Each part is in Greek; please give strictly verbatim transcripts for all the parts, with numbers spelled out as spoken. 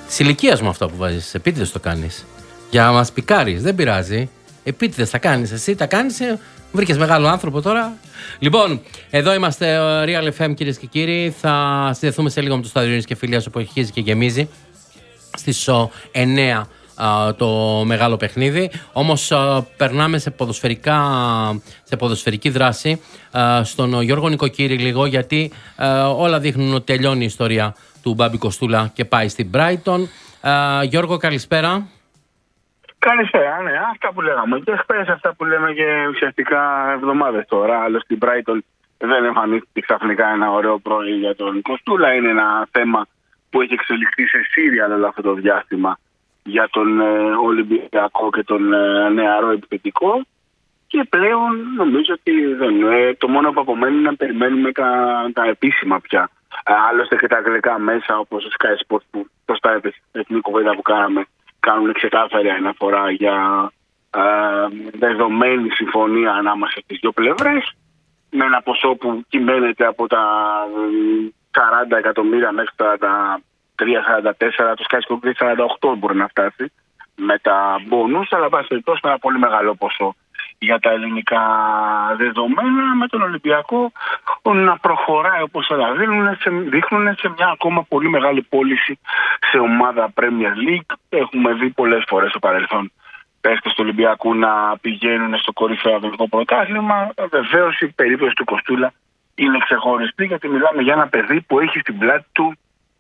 Της ηλικίας μου αυτό που βάζεις, επίτηδες το κάνεις. Για να μας πικάρεις, δεν πειράζει. Επίτηδες τα κάνεις, εσύ τα κάνεις, βρήκες μεγάλο άνθρωπο τώρα. Λοιπόν, εδώ είμαστε Real εφ εμ, κυρίες και κύριοι. Θα συνδεθούμε σε λίγο με το Στάδιο Ειρήνης και Φιλίας, όπου αρχίζει και γεμίζει στις εννέα το μεγάλο παιχνίδι. Όμως περνάμε σε, ποδοσφαιρικά, σε ποδοσφαιρική δράση στον Γιώργο Νικοκύρη λίγο, γιατί όλα δείχνουν ότι τελειώνει η ιστορία του Μπάμπη Κοστούλα και πάει στην Brighton. Γιώργο, καλησπέρα. Καλησπέρα, ναι, αυτά που λέγαμε και χθες, αυτά που λέμε και ουσιαστικά εβδομάδες τώρα. Άλλωστε στην Brighton δεν εμφανίστηκε ξαφνικά ένα ωραίο πρωί για τον Κοστούλα. Είναι ένα θέμα που έχει εξελιχθεί σε σύριαλ όλο αυτό το διάστημα για τον ε, Ολυμπιακό και τον ε, νεαρό επιθετικό, και πλέον νομίζω ότι δεν, ε, το μόνο που απομένει είναι να περιμένουμε τα, τα επίσημα πια. Ε, άλλωστε και τα αγγλικά μέσα όπως ο Sky Sports, που σωστά έπαιζε την εθνική κουβέντα που κάναμε, κάνουν ξεκάθαρη αναφορά για ε, δεδομένη συμφωνία ανάμεσα στις δύο πλευρές, με ένα ποσό που κυμαίνεται από τα σαράντα εκατομμύρια μέχρι τα τρία σαράντα τέσσερα, το Sky Sports σαράντα οκτώ μπορεί να φτάσει με τα μπόνους, αλλά πάση περιπτώσει με ένα πολύ μεγάλο ποσό για τα ελληνικά δεδομένα, με τον Ολυμπιακό να προχωράει όπως όλα δείχνουν σε, δείχνουν σε μια ακόμα πολύ μεγάλη πώληση σε ομάδα Premier League. Έχουμε δει πολλές φορές στο παρελθόν παίκτες του Ολυμπιακού να πηγαίνουν στο κορυφαίο αγγλικό πρωτάθλημα. Βεβαίως η περίπτωση του Κοστούλα είναι ξεχωριστή, γιατί μιλάμε για ένα παιδί που έχει στην πλάτη του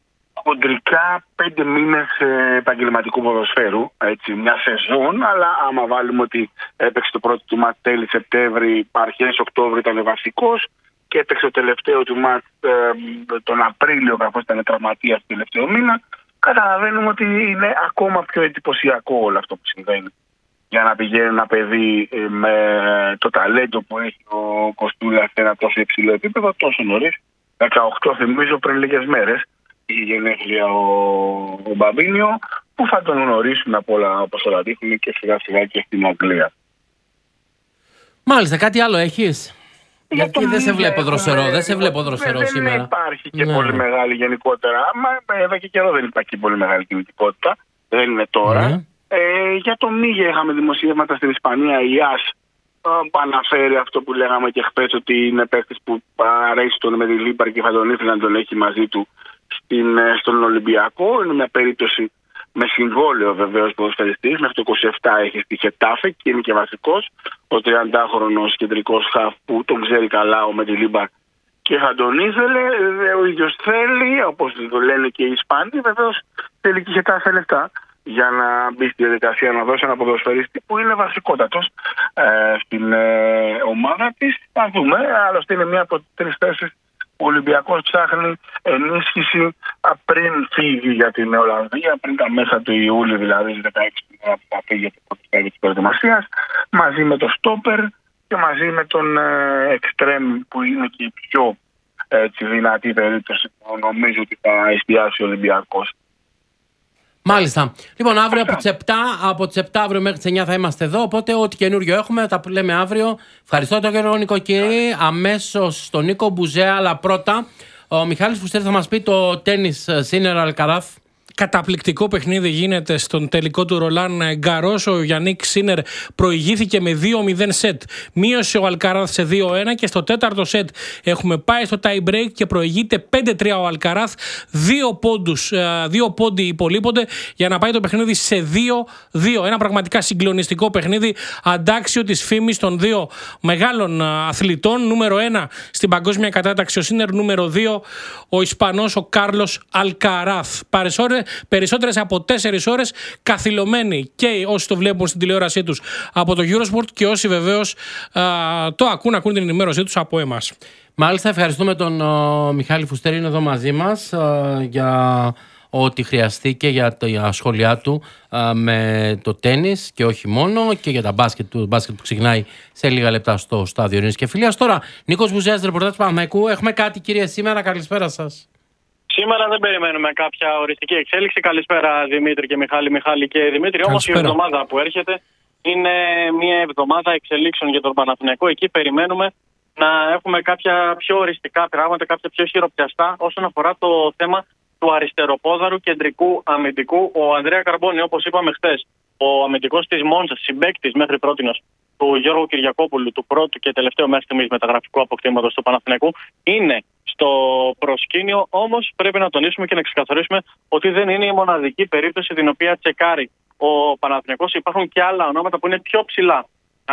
χοντρικά πέντε μήνες επαγγελματικού ποδοσφαίρου, έτσι, μια σεζόν, αλλά άμα βάλουμε ότι έπαιξε το πρώτο του μάτς τέλη Σεπτέμβρη, αρχές Οκτώβρη ήταν βασικός και έπαιξε το τελευταίο του μάτς ε, τον Απρίλιο, καθώς ήταν τραυματίας το τελευταίο μήνα, καταλαβαίνουμε ότι είναι ακόμα πιο εντυπωσιακό όλο αυτό που συμβαίνει. Για να πηγαίνει ένα παιδί ε, με το ταλέντο που έχει ο Κοστούλας σε ένα τόσο υψηλό επίπεδο, τόσο νωρίς, δεκαοκτώ θυμίζω πριν λίγες μέρες, η γενέθλια ο, ο Μπαμπίνιο, που θα τον γνωρίσουν από όλα, όπως όλα δείχνουν, και σιγά σιγά και στην Αγγλία. Μάλιστα, κάτι άλλο έχεις? Για Γιατί δεν σε βλέπω δροσερό, δεν σε βλέπω δροσερό σήμερα. Δεν υπάρχει και ναι. πολύ μεγάλη γενικότερα. Μα εδώ και καιρό δεν υπάρχει πολύ μεγάλη κινητικότητα. Δεν είναι τώρα. Ναι. Ε, για το Μίγε είχαμε δημοσιεύματα στην Ισπανία. Η ΙΑΣ που αναφέρει αυτό που λέγαμε και χθες, ότι είναι παίκτης που αρέσει τον με τη Λίμπαρ και θα τον ήθελε να τον έχει μαζί του στην, στον Ολυμπιακό. Είναι μια περίπτωση με συμβόλαιο βεβαίως ποδοσφαιριστής. Μέχρι το είκοσι επτά έχει στη Χετάφε και είναι και βασικός. Ο τριαντάχρονος κεντρικός χαφ που τον ξέρει καλά ο Μεντιλίμπαρ και θα τον ήθελε. Ο ίδιος θέλει, όπως το λένε και οι Ισπανοί, βεβαίως θέλει και η Χετάφε λεφτά για να μπει στη διαδικασία να δώσει ένα ποδοσφαιριστή που είναι βασικότατος ε, στην ε, ομάδα της. Θα δούμε, άλλωστε είναι μία από τις τρεις θέσεις. Ο Ολυμπιακός ψάχνει ενίσχυση πριν φύγει για την Ολλανδία, πριν τα μέσα του Ιούλη, δηλαδή στις δεκαέξι που θα φύγει για το πρώτο της προετοιμασίας, μαζί με το στόπερ και μαζί με τον εξτρέμ που είναι και η πιο έτσι, δυνατή περίπτωση που νομίζω ότι θα εστιάσει ο Ολυμπιακός. Μάλιστα. Λοιπόν, αύριο από τις επτά, από τις επτά αύριο μέχρι τις εννιά θα είμαστε εδώ. Οπότε, ό,τι καινούριο έχουμε, τα λέμε αύριο. Ευχαριστώ τον Γιώργο Νικοκύρη. Αμέσως τον Νίκο Μπουζέα. Αλλά πρώτα, ο Μιχάλης Φουστέρης θα μας πει το τένις Σίνερ Αλκαράθ. Καταπληκτικό παιχνίδι γίνεται στον τελικό του Ρολάν Γκαρός. Ο Γιάννικ Σίνερ προηγήθηκε με δύο μηδέν σετ. Μείωσε ο Αλκαράθ σε δύο ένα και στο τέταρτο σετ έχουμε πάει στο tie break και προηγείται πέντε τρία ο Αλκαράθ. Δύο πόντους, δύο πόντοι υπολείπονται για να πάει το παιχνίδι σε δύο δύο. Ένα πραγματικά συγκλονιστικό παιχνίδι, αντάξιο της φήμης των δύο μεγάλων αθλητών. Νούμερο ένα στην παγκόσμια κατάταξη ο Σίνερ, νούμερο δύο ο Ισπανός ο Κάρλος Αλκαράθ. Περισσότερες από τέσσερις ώρες καθυλωμένοι και όσοι το βλέπουν στην τηλεόρασή τους από το Eurosport και όσοι βεβαίως α, το ακούν, ακούν την ενημέρωσή τους από εμάς. Μάλιστα, ευχαριστούμε τον ο, Μιχάλη Φουστέρη, είναι εδώ μαζί μας α, για ό,τι χρειαστεί και για τα σχόλιά του α, με το τένις και όχι μόνο, και για τα μπάσκετ, το μπάσκετ που ξεκινάει σε λίγα λεπτά στο Στάδιο Ειρήνης και Φιλίας. Τώρα, Νίκος Μπουζέας, ρεπορτάζ του Παναθηναϊκού. Έχουμε κάτι, κύριε, σήμερα? Καλησπέρα σας. Σήμερα δεν περιμένουμε κάποια οριστική εξέλιξη. Καλησπέρα Δημήτρη και Μιχάλη, Μιχάλη και Δημήτρη. Όμως η εβδομάδα που έρχεται είναι μια εβδομάδα εξελίξεων για τον Παναθηναϊκό. Εκεί περιμένουμε να έχουμε κάποια πιο οριστικά πράγματα, κάποια πιο χειροπιαστά όσον αφορά το θέμα του αριστεροπόδαρου κεντρικού αμυντικού, ο Ανδρέα Καρμπόνη. Όπως είπαμε χθες, ο αμυντικός της Μόντσα, συμπαίκτης μέχρι πρότινος του Γιώργου Κυριακόπουλου, του πρώτου και τελευταίου μέχρι στιγμής μεταγραφικού αποκτήματος του Παναθηναϊκού, είναι στο προσκήνιο. Όμως πρέπει να τονίσουμε και να ξεκαθαρίσουμε ότι δεν είναι η μοναδική περίπτωση την οποία τσεκάρει ο Παναθηναϊκός. Υπάρχουν και άλλα ονόματα που είναι πιο ψηλά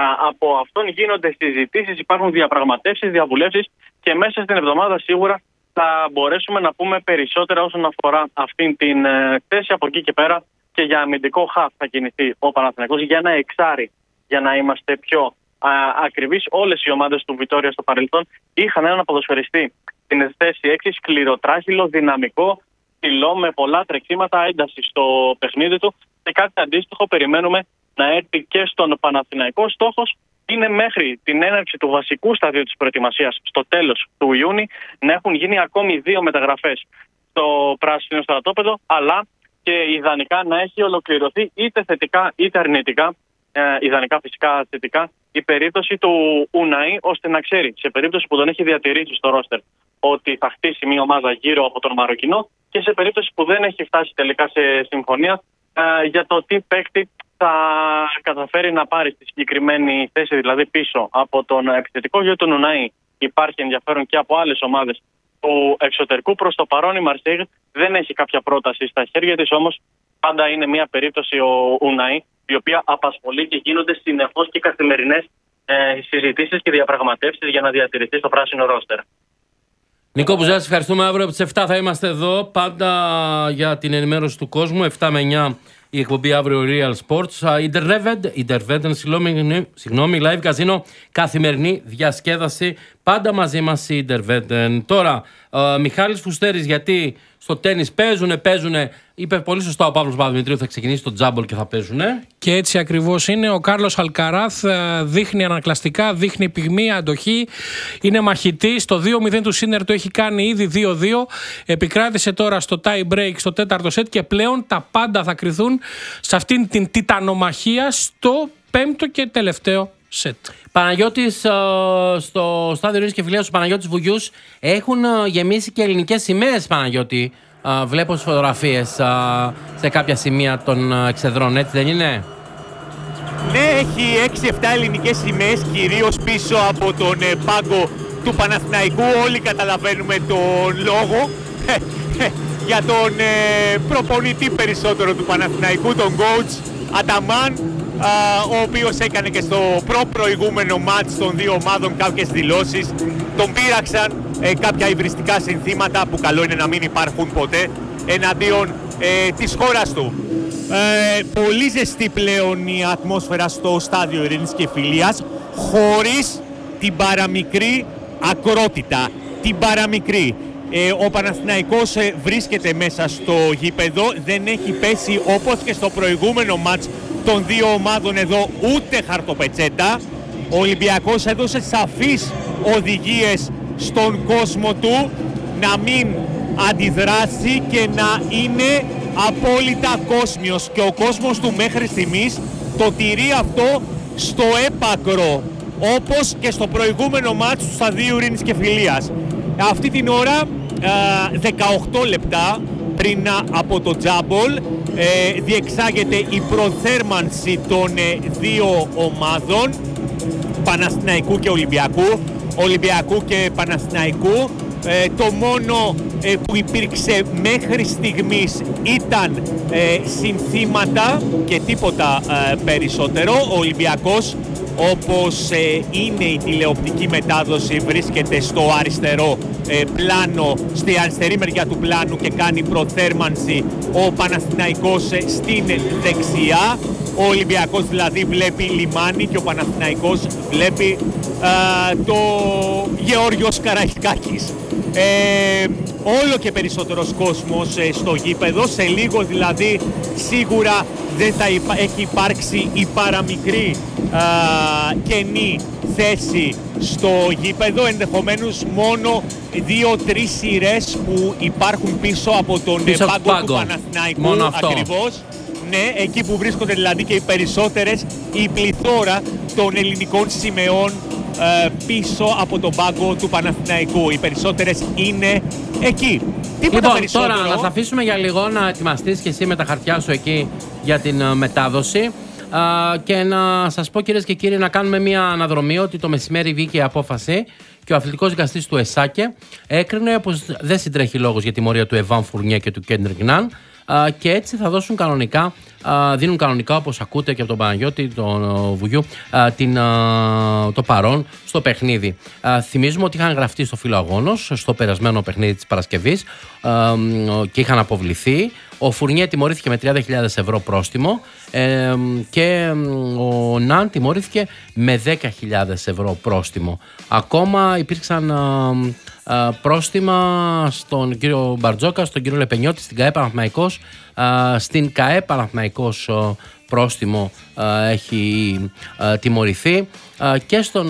από αυτόν. Γίνονται συζητήσεις, υπάρχουν διαπραγματεύσεις, διαβουλεύσεις και μέσα στην εβδομάδα σίγουρα θα μπορέσουμε να πούμε περισσότερα όσον αφορά αυτήν την θέση. Από εκεί και πέρα και για αμυντικό χαφ θα κινηθεί ο Παναθηναϊκός, για ένα εξάρι, για να είμαστε πιο α, ακριβείς. Όλες οι ομάδες του Βιτόρια στο παρελθόν είχαν έναν ποδοσφαιριστή στην θέση έξι, σκληροτράχυλο, δυναμικό, ψηλό, με πολλά τρεξίματα, ένταση στο παιχνίδι του, και κάτι αντίστοιχο περιμένουμε να έρθει και στον Παναθηναϊκό. Στόχος είναι μέχρι την έναρξη του βασικού σταδίου της προετοιμασίας στο τέλος του Ιούνιου να έχουν γίνει ακόμη δύο μεταγραφές στο πράσινο στρατόπεδο, αλλά και ιδανικά να έχει ολοκληρωθεί είτε θετικά είτε αρνητικά, ε, ιδανικά φυσικά θετικά, η περίπτωση του Ουναή, ώστε να ξέρει σε περίπτωση που τον έχει διατηρήσει στο ρόστερ ότι θα χτίσει μια ομάδα γύρω από τον Μαροκινό, και σε περίπτωση που δεν έχει φτάσει τελικά σε συμφωνία ε, για το τι παίκτη θα καταφέρει να πάρει στη συγκεκριμένη θέση, δηλαδή πίσω από τον επιθετικό. Για τον Ουναή υπάρχει ενδιαφέρον και από άλλες ομάδες του εξωτερικού. Προς το παρόν η Μαρσέιγ δεν έχει κάποια πρόταση στα χέρια της, όμως πάντα είναι μια περίπτωση ο Ουναή η οποία απασχολεί και γίνονται συνεχώς και καθημερινές ε, συζητήσεις και διαπραγματεύσεις για να διατηρηθεί στο πράσινο ρόστερ. Νικό Μπουζά, σας ευχαριστούμε. Αύριο από τις εφτά θα είμαστε εδώ, πάντα για την ενημέρωση του κόσμου. εφτά με εννιά η εκπομπή αύριο Real Sports. Ιντερβέντεν, συγγνώμη, live καζίνο, καθημερινή διασκέδαση. Πάντα μαζί μας η Ιντερβέντεν. Τώρα, uh, Μιχάλης Φουστέρης, γιατί στο τένις παίζουνε, παίζουνε. Είπε πολύ σωστά ο Παύλος Παπαδημητρίου, θα ξεκινήσει το τζάμπολ και θα παίζουνε. Και έτσι ακριβώς είναι. Ο Κάρλος Αλκαράθ δείχνει ανακλαστικά, δείχνει πυγμή, αντοχή. Είναι μαχητής. Το δύο μηδέν του Σίνερ το έχει κάνει ήδη δύο δύο. Επικράτησε τώρα στο tie break στο τέταρτο σετ και πλέον τα πάντα θα κριθούν σε αυτήν την τιτανομαχία στο πέμπτο και τελευταίο σετ. Παναγιώτης, στο στάδιο Ειρήνης και Φιλίας του Παναγιώτης Βουγιούς έχουν γεμίσει και ελληνικές σημαίες, Παναγιώτη. Βλέπω στις φωτογραφίες σε κάποια σημεία των εξεδρών, έτσι δεν είναι? Ναι, έχει έξι εφτά ελληνικές σημαίες, κυρίως πίσω από τον πάγκο του Παναθηναϊκού. Όλοι καταλαβαίνουμε τον λόγο για τον προπονητή περισσότερο του Παναθηναϊκού, τον coach Αταμάν, ο οποίος έκανε και στο προ-προηγούμενο μάτς των δύο ομάδων κάποιες δηλώσεις. Τον πείραξαν ε, κάποια υβριστικά συνθήματα που καλό είναι να μην υπάρχουν ποτέ εναντίον ε, της χώρας του. Ε, πολύ ζεστή πλέον η ατμόσφαιρα στο στάδιο Ειρήνης και Φιλίας, χωρίς την παραμικρή ακρότητα. Την παραμικρή. Ε, ο Παναθηναϊκός ε, βρίσκεται μέσα στο γήπεδο, δεν έχει πέσει όπως και στο προηγούμενο μάτς των δύο ομάδων εδώ ούτε χαρτοπετσέτα. Ο Ολυμπιακός έδωσε σαφείς οδηγίες στον κόσμο του να μην αντιδράσει και να είναι απόλυτα κόσμιος, και ο κόσμος του μέχρι στιγμής το τηρεί αυτό στο έπακρο, όπως και στο προηγούμενο μάτς του σταδίου Ειρήνης και Φιλίας. Αυτή την ώρα δεκαοκτώ λεπτά πριν από το τζάμπολ ε, διεξάγεται η προθέρμανση των ε, δύο ομάδων, Παναθηναϊκού και Ολυμπιακού, Ολυμπιακού και Παναθηναϊκού. Ε, το μόνο ε, που υπήρξε μέχρι στιγμής ήταν ε, συνθήματα και τίποτα ε, περισσότερο. Ο Ολυμπιακός, όπως ε, είναι η τηλεοπτική μετάδοση, βρίσκεται στο αριστερό ε, πλάνο, στη αριστερή μεριά του πλάνου και κάνει προθέρμανση. Ο Παναθηναϊκός ε, στην δεξιά. Ο Ολυμπιακός δηλαδή βλέπει λιμάνι και ο Παναθηναϊκός βλέπει ε, το Γεώργιος Καραϊσκάκης. Ε, όλο και περισσότερος κόσμος ε, στο γήπεδο. Σε λίγο δηλαδή σίγουρα δεν θα υπά- έχει υπάρξει η παραμικρή ε, κενή θέση στο γήπεδο. Ενδεχομένως μόνο δύο-τρεις σειρές που υπάρχουν πίσω από τον πίσω πάγκο, πάγκο του Παναθηναϊκού. Μόνο αυτό. Ακριβώς. Ναι, εκεί που βρίσκονται δηλαδή και οι περισσότερες, η πληθώρα των ελληνικών σημεών ε, πίσω από τον πάγκο του Παναθηναϊκού. Οι περισσότερες είναι εκεί. Τίποτα Λοιπόν, περισσότερο. τώρα να σε αφήσουμε για λίγο να ετοιμαστείς και εσύ με τα χαρτιά σου εκεί για την uh, μετάδοση. Uh, και να σας πω, κυρίες και κύριοι, να κάνουμε μια αναδρομή ότι το μεσημέρι βγήκε η απόφαση και ο αθλητικός δικαστής του ΕΣΑΚΕ έκρινε πως δεν συντρέχει λόγος για τιμωρία του Εβάν Φουρνιέ και του Κέντρικ Ναν. Uh, και έτσι θα δώσουν κανονικά, uh, δίνουν κανονικά, όπως ακούτε και από τον Παναγιώτη, τον uh, Βουγιού, uh, την, uh, το παρόν στο παιχνίδι. Uh, θυμίζουμε ότι είχαν γραφτεί στο φύλλο αγώνος στο περασμένο παιχνίδι της Παρασκευής uh, και είχαν αποβληθεί. Ο Φουρνιέ τιμωρήθηκε με τριάντα χιλιάδες ευρώ πρόστιμο ε, και ο Ναν τιμωρήθηκε με δέκα χιλιάδες ευρώ πρόστιμο. Ακόμα υπήρξαν ε, ε, πρόστιμα στον κύριο Μπαρτζόκα, στον κύριο Λεπενιώτη, στην ΚΑΕ Παναθηναϊκός. Ε, στην ΚΑΕ Παναθηναϊκός ε, πρόστιμο ε, έχει ε, τιμωρηθεί ε, και στον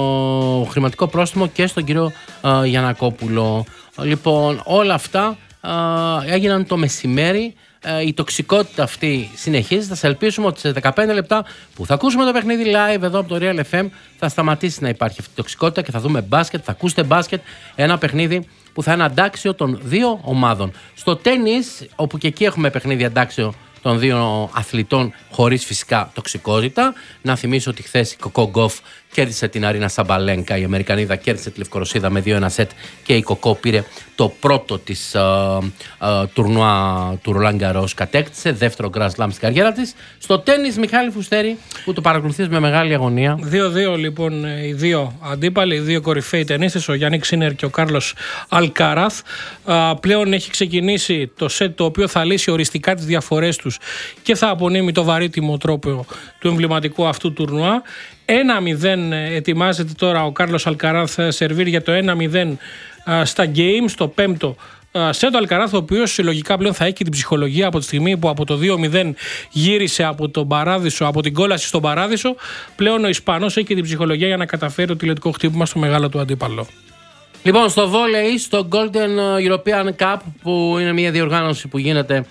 ε, χρηματικό πρόστιμο και στον κύριο ε, Γιαννακόπουλο. Λοιπόν, όλα αυτά Uh, έγιναν το μεσημέρι. Uh, η τοξικότητα αυτή συνεχίζεται. Θα σε ελπίσουμε ότι σε δεκαπέντε λεπτά που θα ακούσουμε το παιχνίδι live εδώ από το Real εφ εμ θα σταματήσει να υπάρχει αυτή η τοξικότητα και θα δούμε μπάσκετ, θα ακούσετε μπάσκετ. Ένα παιχνίδι που θα είναι αντάξιο των δύο ομάδων. Στο τένις, όπου και εκεί έχουμε παιχνίδι αντάξιο των δύο αθλητών χωρίς φυσικά τοξικότητα. Να θυμίσω ότι χθες η Κοκό Γκοφ κέρδισε την Αρίνα Σαμπαλένκα, η Αμερικανίδα κέρδισε τη Λευκορωσίδα με δύο ένα σετ και η Κοκό πήρε το πρώτο της uh, uh, τουρνουά του Ρολάν Γκαρός, κατέκτησε δεύτερο Grand Slam στην καριέρα της. Στο τένις, Μιχάλη Φουστέρη, που το παρακολουθείς με μεγάλη αγωνία. δύο δύο λοιπόν οι δύο αντίπαλοι, οι δύο κορυφαίοι ταινίστες, ο Γιάννικ Σίνερ και ο Κάρλος Αλκαράθ. Uh, πλέον έχει ξεκινήσει το σετ το οποίο θα λύσει οριστικά τις διαφορές τους και θα απονείμει το βαρύτιμο τρόπο του εμβληματικού αυτού τουρνουά. ένα μηδέν ετοιμάζεται τώρα ο Κάρλος Αλκαράθ σερβίρ για το ένα μηδέν στα Games, στο πέμπτο σετ. Ο Αλκαράθ, ο οποίος συλλογικά πλέον θα έχει την ψυχολογία από τη στιγμή που από το δύο μηδέν γύρισε από τον Παράδεισο, από την κόλαση στον Παράδεισο. Πλέον ο Ισπανός έχει την ψυχολογία για να καταφέρει το τηλετικό χτύπημα στο μεγάλο του αντίπαλο. Λοιπόν, στο βόλεϊ, στο Golden European Cup, που είναι μια διοργάνωση που γίνεται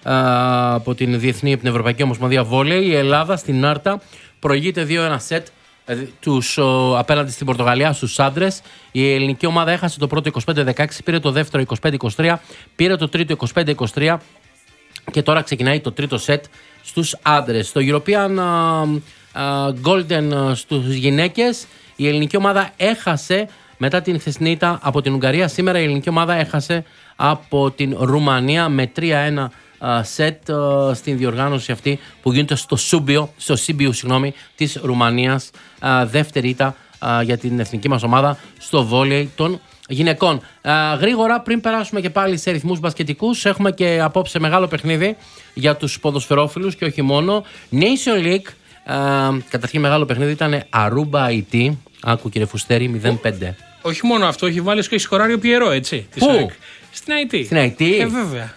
α, από την Διεθνή, την Ευρωπαϊκή Ομοσπονδία Βόλεϊ, η Ελλάδα στην Άρτα προηγείται δύο ένα σετ τους, ο, απέναντι στην Πορτογαλία στους άντρες. Η ελληνική ομάδα έχασε το πρώτο είκοσι πέντε δεκαέξι, πήρε το δεύτερο είκοσι πέντε είκοσι τρία, πήρε το τρίτο είκοσι πέντε είκοσι τρία και τώρα ξεκινάει το τρίτο σετ στους άντρες. Στο European uh, uh, Golden uh, στους γυναίκες, η ελληνική ομάδα έχασε μετά την χθεσινή ήττα από την Ουγγαρία. Σήμερα η ελληνική ομάδα έχασε από την Ρουμανία με τρία ένα σετ uh, uh, στην διοργάνωση αυτή που γίνεται στο Σούμπιο, στο Σύμπιο, συγγνώμη, της Ρουμανίας. Uh, δεύτερη ήττα uh, για την εθνική μας ομάδα στο βόλεϊ των γυναικών. Uh, γρήγορα, πριν περάσουμε και πάλι σε ρυθμούς μπασκετικούς, έχουμε και απόψε μεγάλο παιχνίδι για τους ποδοσφαιρόφιλους και όχι μόνο. Nation League. Uh, καταρχήν μεγάλο παιχνίδι ήταν Αρούμπα άι τι. Άκου κύριε Φουστέρη, μηδέν πέντε. Όχι μόνο αυτό, έχει βάλει και σκοράρει ο Πιερό, έτσι. Πού? Στην άι τι. Στην άι τι. Ε, βέβαια.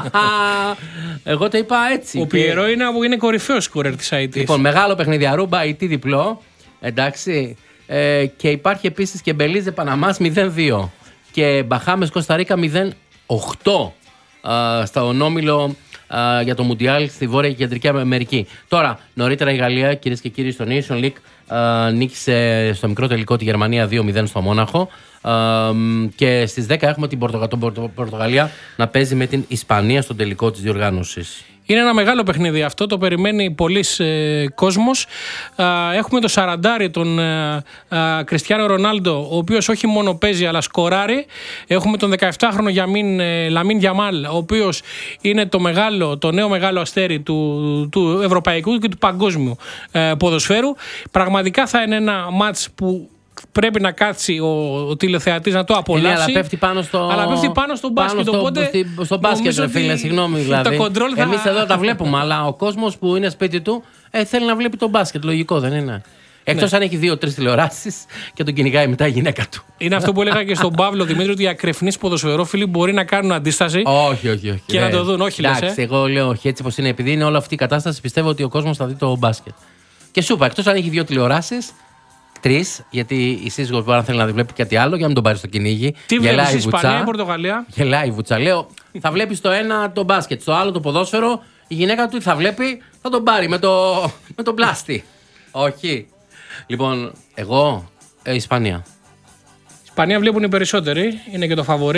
Εγώ το είπα έτσι. Ο και... Πιερό είναι, είναι κορυφαίος σκορέρ της άι τι. Λοιπόν, μεγάλο παιχνίδι. Αρούμπα άι τι διπλό. Εντάξει. Ε, και υπάρχει επίσης και Μπελίζε Παναμάς μηδέν δύο. Και Μπαχάμες Κοσταρίκα μηδέν οκτώ. Uh, στα ονόμιλο uh, για το Μουντιάλ στη Βόρεια και Κεντρική Αμερική. Τώρα, νωρίτερα η Γαλλία, κυρίες και κύριοι, στο Nation League uh, νίκησε στο μικρό τελικό τη Γερμανία δύο μηδέν στο Μόναχο. Uh, και στις δέκα έχουμε την Πορτογα... τον Πορτο... Πορτογαλία να παίζει με την Ισπανία στον τελικό της διοργάνωσης. Είναι ένα μεγάλο παιχνίδι αυτό, το περιμένει πολλής ε, κόσμος. Α, έχουμε το σαραντάρι, τον ε, ε, Κριστιάνο Ρονάλντο, ο οποίος όχι μόνο παίζει αλλά σκοράρει. Έχουμε τον δεκαεφτάχρονο Γιαμίν, ε, Λαμίν Γιαμάλ, ο οποίος είναι το, μεγάλο, το νέο μεγάλο αστέρι του, του ευρωπαϊκού και του παγκόσμιου ε, ποδοσφαίρου. Πραγματικά θα είναι ένα μάτς που πρέπει να κάτσει ο, ο τηλεθεατής να το απολαύσει. Είναι, αλλά πέφτει πάνω στο, αλλά πέφτει πάνω στο μπάσκετ. Πάνω στο, οπότε στο, στο μπάσκετ, ρε φίλε, συγγνώμη δηλαδή. Θα... Εμείς εδώ τα βλέπουμε, αλλά ο κόσμος που είναι σπίτι του ε, θέλει να βλέπει το μπάσκετ. Λογικό δεν είναι? Εκτός ναι. αν έχει δύο-τρεις τηλεοράσεις και τον κυνηγάει μετά η γυναίκα του. Είναι αυτό που έλεγα και στον Παύλο Δημήτρη, ότι οι ακρεφνείς ποδοσφαιρόφιλοι μπορεί να κάνουν αντίσταση. Όχι, όχι, όχι. Και ναι. να το δουν, όχι Εντάξει, λες. Ε? Εγώ λέω όχι, έτσι πως είναι. Επειδή είναι όλη αυτή η κατάσταση, πιστεύω ότι ο κόσμος θα δει το μπάσκετ. Και σου είπα, εκτός αν έχει δύο τηλεοράσεις. Τρεις, γιατί η σύζυγος μπορεί να θέλει να δει βλέπει κάτι άλλο για να μην τον πάρει στο κυνήγι. Τι βλέπεις, Ισπανία ή Πορτογαλία? Γελάει η βουτσά. Λέω, θα βλέπει στο ένα το μπάσκετ, στο άλλο το ποδόσφαιρο. Η γυναίκα του θα βλέπει, θα τον πάρει με το, με το πλάστη. Όχι. Λοιπόν, εγώ, ε, Ισπανία. Ισπανία βλέπουν οι περισσότεροι, είναι και το φαβορί.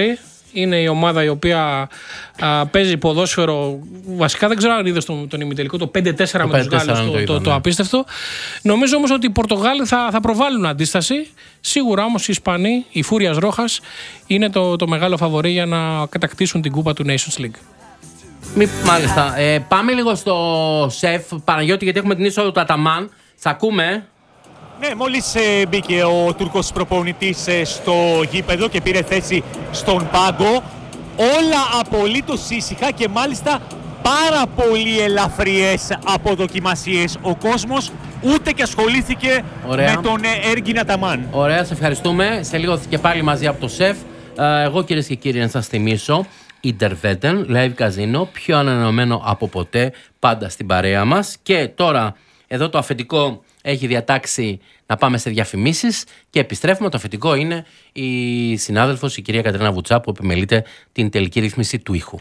Είναι η ομάδα η οποία α, παίζει ποδόσφαιρο. Βασικά δεν ξέρω αν είδες τον, τον ημιτελικό, το πέντε τέσσερα με τους Γάλλους, το, το, το, το απίστευτο. Νομίζω όμως ότι οι Πορτογάλοι θα, θα προβάλλουν αντίσταση. Σίγουρα όμως οι Ισπανοί, η Φούριας Ρόχας, είναι το, το μεγάλο φαβορί για να κατακτήσουν την κούπα του Nations League. Μη, μάλιστα. Ε, πάμε λίγο στο σεφ, Παναγιώτη, γιατί έχουμε την είσοδο του Αταμάν. Σ' ακούμε. Ναι, μόλις ε, μπήκε ο Τούρκος προπονητής ε, στο γήπεδο και πήρε θέση στον πάγκο. Όλα απολύτως ήσυχα και μάλιστα πάρα πολύ ελαφριές αποδοκιμασίες. Ο κόσμος ούτε και ασχολήθηκε Ωραία. με τον ε, Έργιν Αταμάν. Ωραία, σε ευχαριστούμε. Σε λίγο και πάλι μαζί από το σεφ. Ε, εγώ κυρίες και κύριοι να σας θυμίσω, Interveten, live casino, πιο ανανεωμένο από ποτέ, πάντα στην παρέα μας. Και τώρα εδώ το αφεντικό έχει διατάξει να πάμε σε διαφημίσεις και επιστρέφουμε. Το αφεντικό είναι η συνάδελφος, η κυρία Κατερίνα Βουτσά, που επιμελείται την τελική ρύθμιση του ήχου.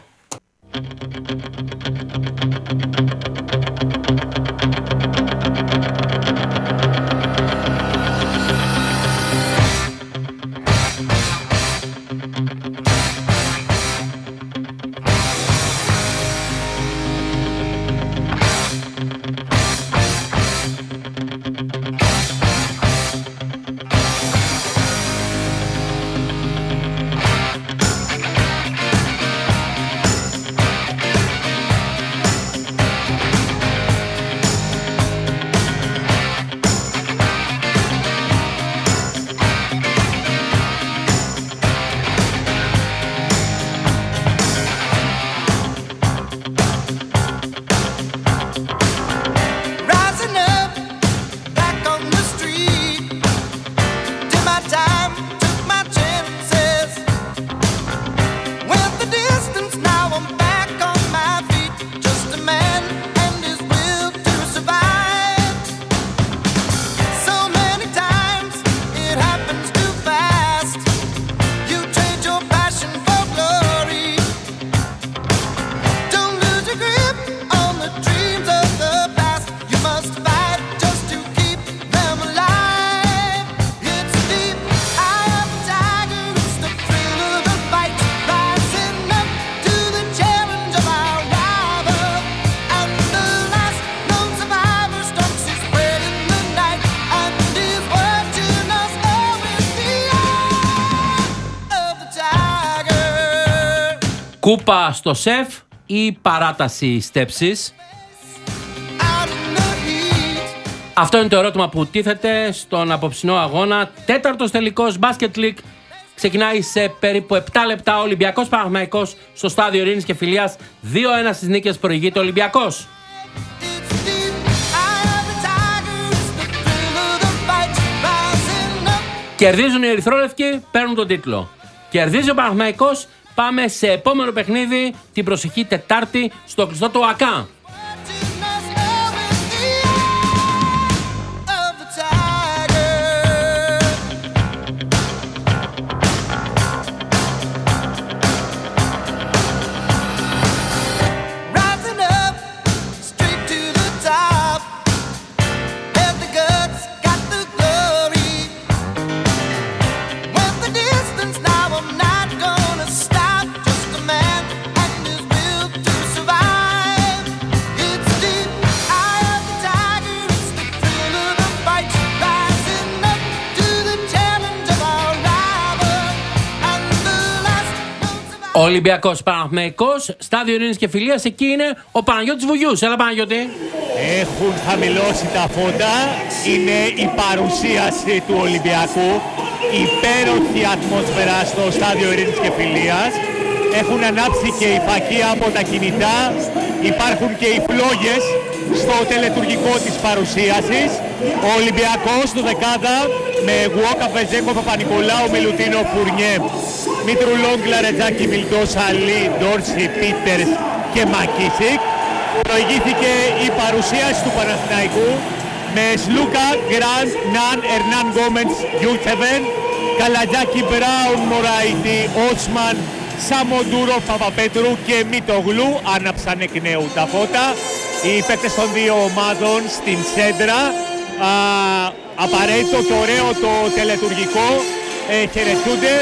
Κούπα στο σεφ ή παράταση στέψης? Αυτό είναι το ερώτημα που τίθεται στον απόψινό αγώνα. Τέταρτος τελικός Basket League ξεκινάει σε περίπου επτά λεπτά. Ολυμπιακός Παναθηναϊκός στο στάδιο Ειρήνης και Φιλίας. δύο ένα στις νίκες, προηγείται ο Ολυμπιακός. Κερδίζουν οι ερυθρόλευκοι, παίρνουν τον τίτλο. Κερδίζει ο Παναθηναϊκός. Πάμε σε επόμενο παιχνίδι την προσεχή Τετάρτη στο κλειστό του ΟΑΚΑ. Ολυμπιακός Παναθηναϊκός, στάδιο Ειρήνης και Φιλίας, εκεί είναι ο Παναγιώτης Βουγιούς. Έλα Παναγιώτη. Έχουν χαμηλώσει τα φώτα, είναι η παρουσίαση του Ολυμπιακού, υπέροχη ατμόσφαιρα στο στάδιο Ειρήνης και Φιλίας. Έχουν ανάψει και η φακία από τα κινητά, υπάρχουν και οι φλόγες στο τελετουργικό της παρουσίασης. Ο Ολυμπιακός του δεκάδα με Γουόκα, Βεζέκο, Παπα-Νικολάου, Μιλουτίνο, Φουρνιέ, Μήτρου Λαρετζάκη, Μιλτός, Αλή, Ντόρση, Πίτερς και Μακίσικ. Προηγήθηκε η παρουσίαση του Παναθηναϊκού με Σλούκα, Γκραντ, Ναν, Ερνάν Γκόμεντς, Γιούλτσεβεν, Καλατζάκη, Μπράουν, Μωραϊτή, Ότσμαν, Σαμοντούρο, Παπαπέτρου και Μητογλού. Άναψαν εκ νέου τα φώτα. Οι παίκτες των δύο ομάδων στην σέντρα. Α, απαραίτητο και ωραίο το τελετουργικό. Ε, χαιρετούνται.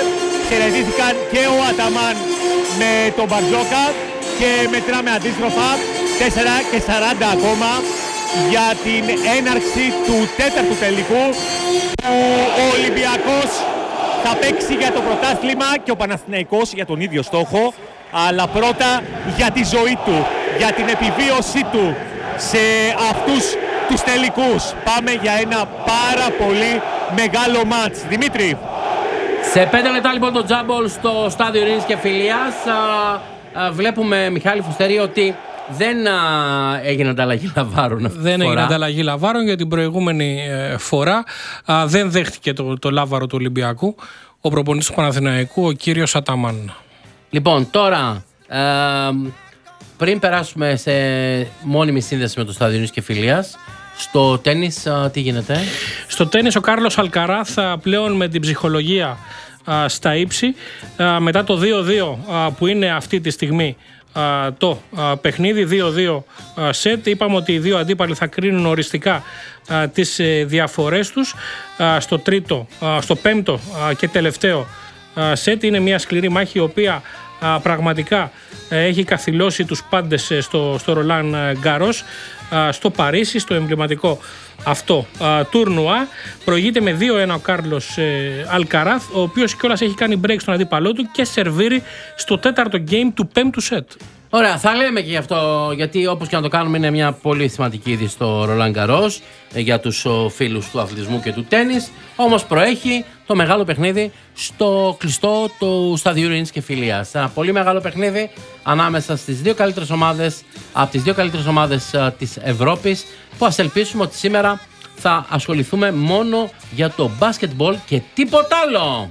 χαιρετήθηκαν και ο Αταμάν με τον Μπαρτζόκα και μετράμε αντίστροφα τέσσερα και σαράντα ακόμα για την έναρξη του τέταρτου τελικού που ο Ολυμπιακός θα παίξει για το πρωτάθλημα και ο Παναθηναϊκός για τον ίδιο στόχο, αλλά πρώτα για τη ζωή του, για την επιβίωσή του σε αυτούς τους τελικούς. Πάμε για ένα πάρα πολύ μεγάλο μάτς. Δημήτρη. Σε πέντε λεπτά λοιπόν το τζάμπολ στο στάδιο Ειρήνης και Φιλίας. Α, α, βλέπουμε, Μιχάλη Φουστέρη, ότι δεν α, έγινε ανταλλαγή λαβάρων αυτή Δεν τη φορά. έγινε ανταλλαγή λαβάρων για την προηγούμενη ε, φορά. Α, δεν δέχτηκε το, το λάβαρο του Ολυμπιακού ο προπονητής του Παναθηναϊκού, ο κύριος Αταμάν. Λοιπόν, τώρα, ε, πριν περάσουμε σε μόνιμη σύνδεση με το στάδιο Ειρήνης και Φιλίας, στο τένις α, τι γίνεται? Στο τένις ο Κάρλος Αλκαράθ πλέον με την ψυχολογία α, στα ύψη, α, μετά το δύο δύο α, που είναι αυτή τη στιγμή α, το α, παιχνίδι, δύο δύο α, σετ. Είπαμε ότι οι δύο αντίπαλοι θα κρίνουν οριστικά α, τις ε, διαφορές τους α, στο τρίτο, α, στο πέμπτο α, και τελευταίο α, σετ. Είναι μια σκληρή μάχη η οποία α, πραγματικά ε, έχει καθυλώσει τους πάντες ε, στο, στο Ρολάν Γκαρός, στο Παρίσι, στο εμβληματικό αυτό α, τουρνουά. Προηγείται με δύο ένα ο Κάρλος ε, Αλκαράθ, ο οποίος κιόλας έχει κάνει break στον αντίπαλό του και σερβίρει στο τέταρτο game του πέμπτου σετ. Ωραία, θα λέμε και γι' αυτό, γιατί όπως και να το κάνουμε είναι μια πολύ σημαντική είδη στο Ρολάν Γκαρός για τους ο, φίλους του αθλητισμού και του τένις. Όμως προέχει το μεγάλο παιχνίδι στο κλειστό του σταδιού Ειρήνης και Φιλίας. Ένα πολύ μεγάλο παιχνίδι ανάμεσα στις δύο καλύτερες ομάδες, από τις δύο καλύτερες ομάδες α, της Ευρώπης, που ας ελπίσουμε ότι σήμερα θα ασχοληθούμε μόνο για το μπάσκετμπολ και τίποτα άλλο.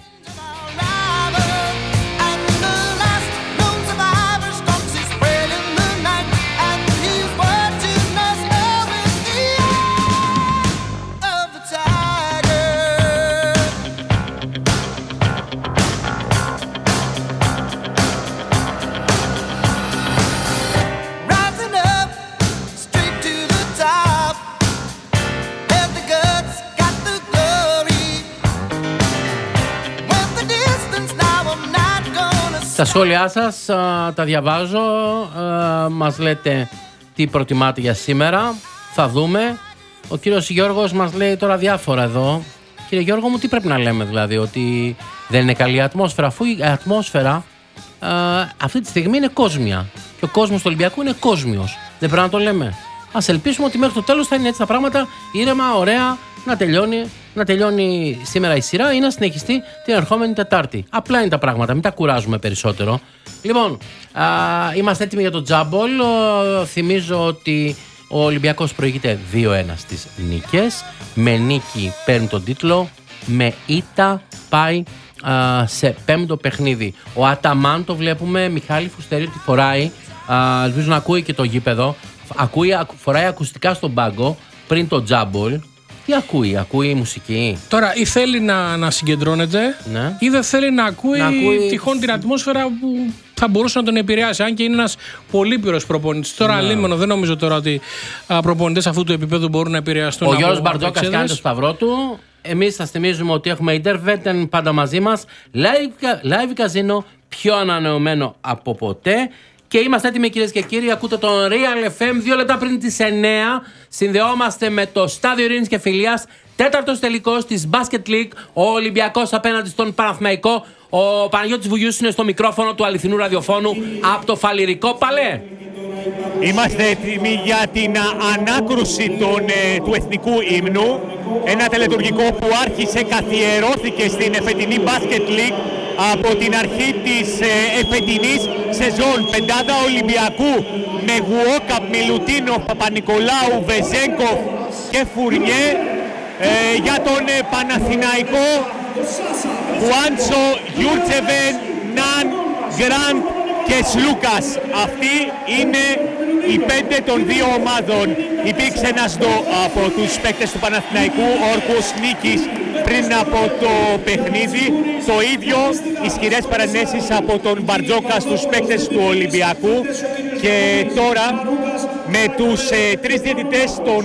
Τα σχόλιά σας α, τα διαβάζω, α, μας λέτε τι προτιμάτε για σήμερα, θα δούμε. Ο κύριος Γιώργος μας λέει τώρα διάφορα εδώ. Κύριε Γιώργο μου, τι πρέπει να λέμε δηλαδή, ότι δεν είναι καλή ατμόσφαιρα, αφού η ατμόσφαιρα α, αυτή τη στιγμή είναι κόσμια και ο κόσμος του Ολυμπιακού είναι κόσμιος, δεν πρέπει να το λέμε? Ας ελπίσουμε ότι μέχρι το τέλος θα είναι έτσι τα πράγματα, ήρεμα, ωραία, να τελειώνει, να τελειώνει σήμερα η σειρά ή να συνεχιστεί την ερχόμενη Τετάρτη. Απλά είναι τα πράγματα, μην τα κουράζουμε περισσότερο. Λοιπόν, α, είμαστε έτοιμοι για το τζάμπολ. Θυμίζω ότι ο Ολυμπιακός προηγείται δύο ένα στις νίκες. Με νίκη παίρνει τον τίτλο, με ήττα πάει α, σε πέμπτο παιχνίδι. Ο Αταμάν το βλέπουμε, Μιχάλη Φουστέρη, ότι φοράει, α, ελπίζω να ακούει και το γήπεδο, ακούει, φοράει ακουστικά στον πάγκο πριν το τζάμπολ. Τι ακούει, ακούει μουσική? Τώρα ή θέλει να, να συγκεντρώνεται, ναι, ή δεν θέλει να ακούει, να ακούει τυχόν την ατμόσφαιρα που θα μπορούσε να τον επηρεάσει. Αν και είναι ένας πολύ πυρος προπονητής. Τώρα, ναι, αλίμονο, δεν νομίζω τώρα ότι προπονητές αυτού του επίπεδου μπορούν να επηρεαστούν. Ο Γιώργος Μπαρτζόκας κάνει το σταυρό του. Εμείς σας θυμίζουμε ότι έχουμε Intervet πάντα μαζί μας. Live, live Casino, πιο ανανεωμένο από ποτέ. Και είμαστε έτοιμοι, κυρίες και κύριοι. Ακούτε τον Real εφ εμ δύο λεπτά πριν τις εννιά. Συνδεόμαστε με το στάδιο Ειρήνης και Φιλίας. Τέταρτος τελικός της Basket League. Ο Ολυμπιακός απέναντι στον Παναθηναϊκό. Ο Παναγιώτης Βουγιούς είναι στο μικρόφωνο του αληθινού ραδιοφώνου από το Φαλιρικό. Παλέ! Είμαστε έτοιμοι για την ανάκρουση των, ε, του εθνικού ύμνου. Ένα τελετουργικό που άρχισε, καθιερώθηκε στην εφετινή Basket League από την αρχή της ε, εφετινής σεζόν. Πεντάδα Ολυμπιακού με Γουόκαπ, Μιλουτίνο, Παπα-Νικολάου, Βεζέγκοφ και Φουρνιέ. Ε, για τον ε, Παναθηναϊκό, Χουάντσο, Γιούρτσεβεν, Ναν, Γκραντ και Σλούκας. Αυτοί είναι οι πέντε των δύο ομάδων. Υπήρξε ένας δο από τους παίκτες του Παναθηναϊκού, όρκος νίκης πριν από το παιχνίδι. Το ίδιο ισχυρές παρενέσεις από τον Μπαρτζόκα στους παίκτες του Ολυμπιακού. Και τώρα με τους ε, τρεις διαιτητές, τον